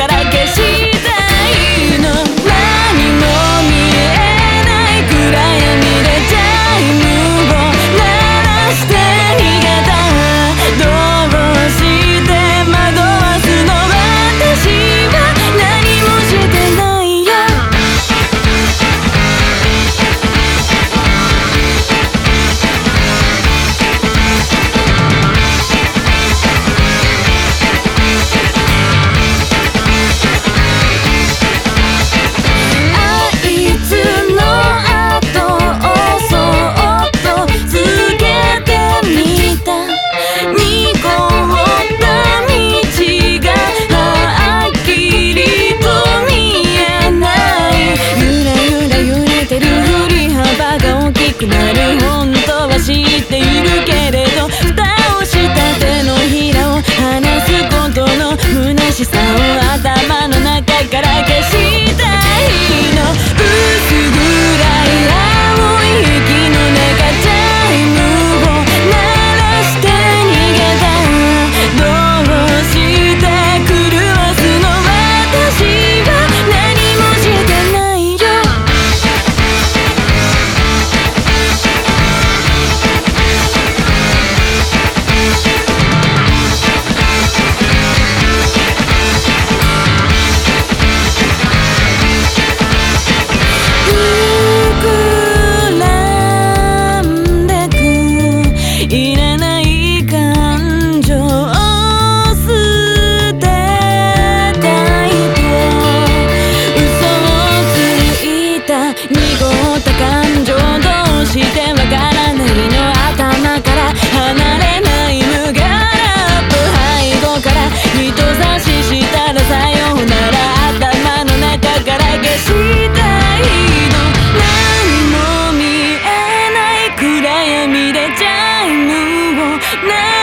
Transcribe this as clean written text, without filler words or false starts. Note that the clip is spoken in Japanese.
から消したいの。何も見えない暗闇でチャイムを鳴らして逃げた。どうして惑わすの。私は何もしてないよ。なる本当は知っているけれど、蓋をした手のひらを離すことの虚しさを頭の中から消したいの。薄暗い青い息の中チャイムを鳴らして逃げた。どうして狂わすの。私は何もしてないよ。いらない感情を捨てたいと嘘をついた。濁った感情どうしてわからないの。頭から離れない無ガラップ背後から人差ししたらさようなら。頭の中から消したいの。何も見えない暗闇でチャイムを鳴ら